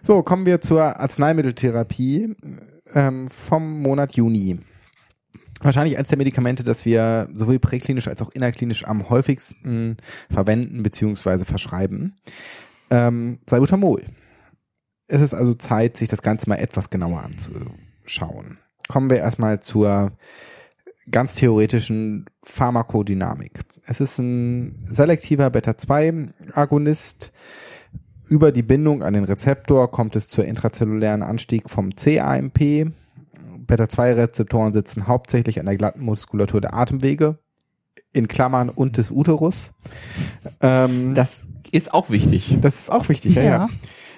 So, kommen wir zur Arzneimitteltherapie vom Monat Juni. Wahrscheinlich eines der Medikamente, das wir sowohl präklinisch als auch innerklinisch am häufigsten verwenden bzw. verschreiben. Salbutamol. Es ist also Zeit, sich das Ganze mal etwas genauer anzuschauen. Kommen wir erstmal zur ganz theoretischen Pharmakodynamik. Es ist ein selektiver Beta-2-Agonist. Über die Bindung an den Rezeptor kommt es zur intrazellulären Anstieg vom cAMP. Beta-2-Rezeptoren sitzen hauptsächlich an der glatten Muskulatur der Atemwege, in Klammern und des Uterus. Das ist auch wichtig. Das ist auch wichtig, ja.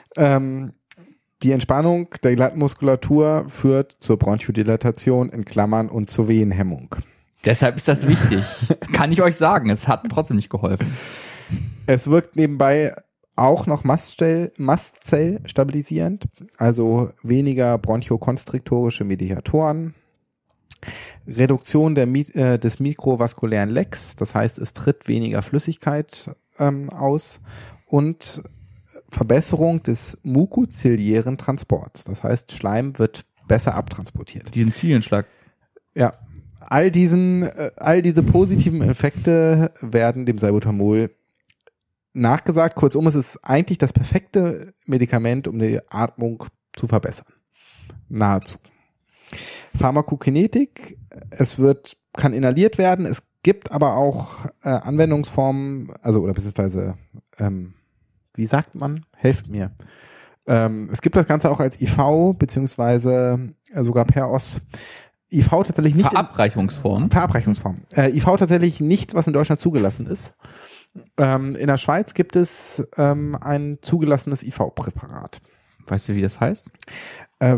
Die Entspannung der glatten Muskulatur führt zur Bronchodilatation in Klammern und zur Wehenhemmung. Deshalb ist das wichtig. Das kann ich euch sagen. Es hat trotzdem nicht geholfen. Es wirkt nebenbei auch noch Mastzell-stabilisierend, also weniger bronchokonstriktorische Mediatoren. Reduktion des mikrovaskulären Lecks, das heißt, es tritt weniger Flüssigkeit aus und Verbesserung des mukoziliären Transports. Das heißt, Schleim wird besser abtransportiert. Diesen Zielenschlag. Ja, all diese positiven Effekte werden dem Salbutamol nachgesagt. Kurzum, es ist eigentlich das perfekte Medikament, um die Atmung zu verbessern. Nahezu. Pharmakokinetik, kann inhaliert werden. Es gibt aber auch Anwendungsformen, beziehungsweise wie sagt man? Helft mir. Es gibt das Ganze auch als IV, beziehungsweise sogar per OS. IV tatsächlich nicht. Verabreichungsform. IV tatsächlich nichts, was in Deutschland zugelassen ist. In der Schweiz gibt es ein zugelassenes IV-Präparat. Weißt du, wie das heißt? Ich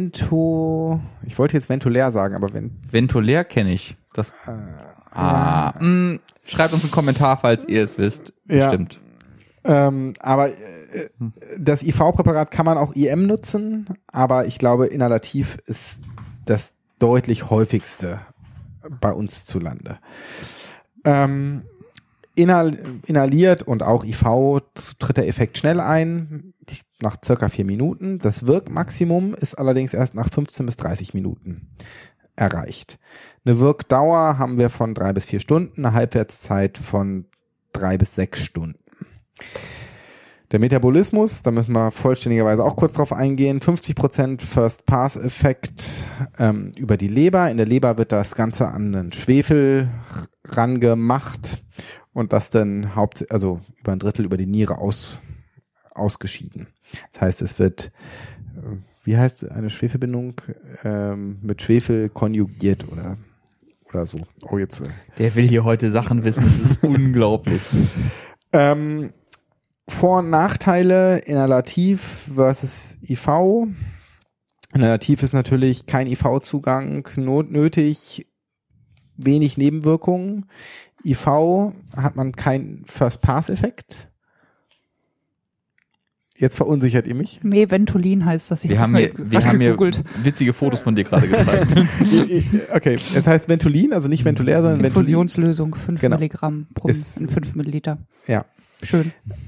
wollte jetzt Ventolär sagen, aber Ventolär kenne ich. Das. Schreibt uns einen Kommentar, falls ihr es wisst. Bestimmt. Aber das IV-Präparat kann man auch IM nutzen, aber ich glaube, inhalativ ist das deutlich häufigste bei uns zulande. Inhaliert und auch IV tritt der Effekt schnell ein, nach circa 4 Minuten. Das Wirkmaximum ist allerdings erst nach 15 bis 30 Minuten erreicht. Eine Wirkdauer haben wir von 3 bis 4 Stunden, eine Halbwertszeit von 3 bis 6 Stunden. Der Metabolismus, da müssen wir vollständigerweise auch kurz drauf eingehen, 50% First-Pass-Effekt über die Leber. In der Leber wird das Ganze an den Schwefel rangemacht und das dann über ein Drittel über die Niere ausgeschieden. Das heißt, es wird, wie heißt eine Schwefelbindung, mit Schwefel konjugiert oder so. Oh, jetzt. Der will hier heute Sachen wissen, das ist unglaublich. Vor- und Nachteile inhalativ versus IV. Inhalativ ist natürlich kein IV-Zugang nötig, wenig Nebenwirkungen. IV hat man keinen First-Pass-Effekt. Jetzt verunsichert ihr mich. Nee, Ventolin heißt das. Wir haben hier witzige Fotos von dir gerade gezeigt. Okay, es heißt Ventolin, also nicht Ventolär, sondern Ventolin. Infusionslösung, 5 Milligramm pro 5 Milliliter. Ja. Schön.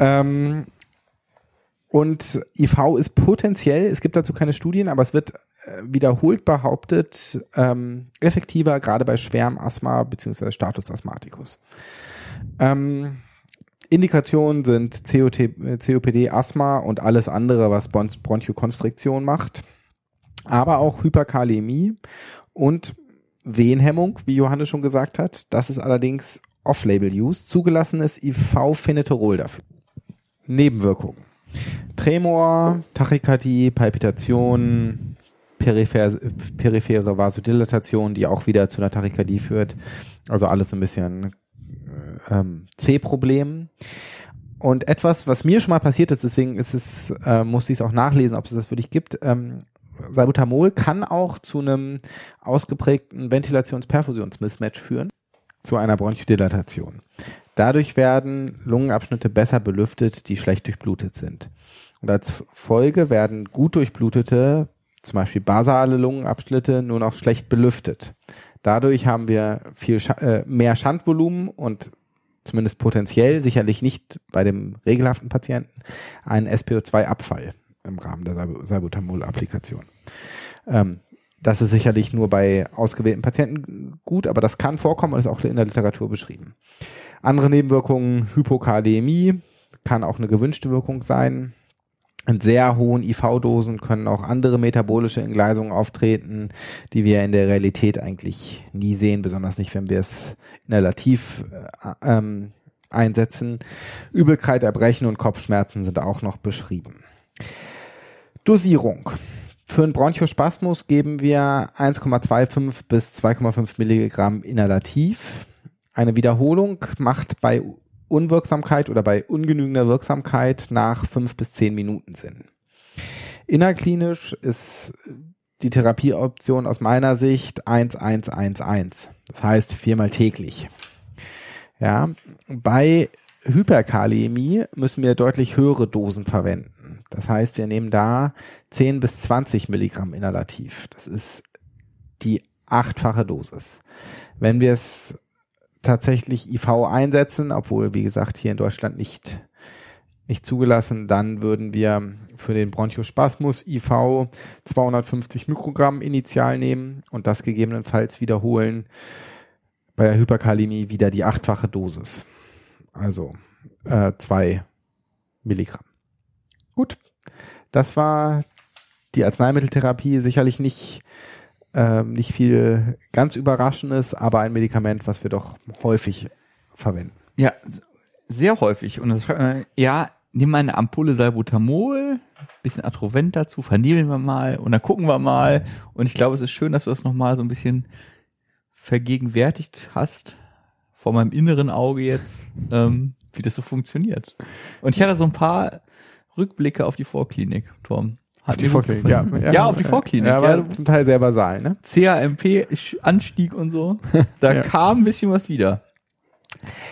Und IV ist potenziell, es gibt dazu keine Studien, aber es wird wiederholt behauptet, effektiver, gerade bei schwerem Asthma bzw. Status Asthmaticus. Indikationen sind COPD, Asthma und alles andere, was Bronchokonstriktion macht, aber auch Hyperkalämie und Wehenhemmung, wie Johannes schon gesagt hat. Das ist allerdings Off-Label-Use. Zugelassenes IV-Pheneterol dafür. Nebenwirkungen. Tremor, Tachykardie, Palpitation, periphere Vasodilatation, die auch wieder zu einer Tachykardie führt. Also alles so ein bisschen C-Problem. Und etwas, was mir schon mal passiert ist, deswegen musste ich es auch nachlesen, ob es das wirklich gibt. Salbutamol kann auch zu einem ausgeprägten Ventilations-Perfusions-Mismatch führen, zu einer Bronchodilatation. Dadurch werden Lungenabschnitte besser belüftet, die schlecht durchblutet sind. Und als Folge werden gut durchblutete, zum Beispiel basale Lungenabschnitte, nur noch schlecht belüftet. Dadurch haben wir mehr Schandvolumen und zumindest potenziell, sicherlich nicht bei dem regelhaften Patienten, einen SpO2-Abfall im im Rahmen der Salbutamol-Applikation. Das ist sicherlich nur bei ausgewählten Patienten gut, aber das kann vorkommen und ist auch in der Literatur beschrieben. Andere Nebenwirkungen, Hypokalämie, kann auch eine gewünschte Wirkung sein. In sehr hohen IV-Dosen können auch andere metabolische Entgleisungen auftreten, die wir in der Realität eigentlich nie sehen, besonders nicht, wenn wir es inhalativ einsetzen. Übelkeit, Erbrechen und Kopfschmerzen sind auch noch beschrieben. Dosierung. Für einen Bronchospasmus geben wir 1,25 bis 2,5 Milligramm inhalativ. Eine Wiederholung macht bei Unwirksamkeit oder bei ungenügender Wirksamkeit nach 5 bis 10 Minuten Sinn. Innerklinisch ist die Therapieoption aus meiner Sicht 1-1-1-1. Das heißt 4-mal täglich. Ja, bei Hyperkalämie müssen wir deutlich höhere Dosen verwenden. Das heißt, wir nehmen da 10 bis 20 Milligramm inhalativ. Das ist die 8-fache Dosis. Wenn wir es tatsächlich IV einsetzen, obwohl, wie gesagt, hier in Deutschland nicht zugelassen, dann würden wir für den Bronchospasmus IV 250 Mikrogramm initial nehmen und das gegebenenfalls wiederholen. Bei der Hyperkalämie wieder die 8-fache Dosis. Also 2 Milligramm. Gut, das war die Arzneimitteltherapie. Sicherlich nicht viel ganz Überraschendes, aber ein Medikament, was wir doch häufig verwenden. Ja, sehr häufig. Und das, nehmen wir eine Ampulle Salbutamol, bisschen Atrovent dazu, vernebeln wir mal und dann gucken wir mal. Und ich glaube, es ist schön, dass du das nochmal so ein bisschen vergegenwärtigt hast, vor meinem inneren Auge jetzt, wie das so funktioniert. Und ich hatte so ein paar Rückblicke auf die Vorklinik, Tom. Auf die Vorklinik, ja, auf die Vorklinik. Ja, aber zum Teil sehr basal, ne? CAMP-Anstieg und so. Da kam ein bisschen was wieder.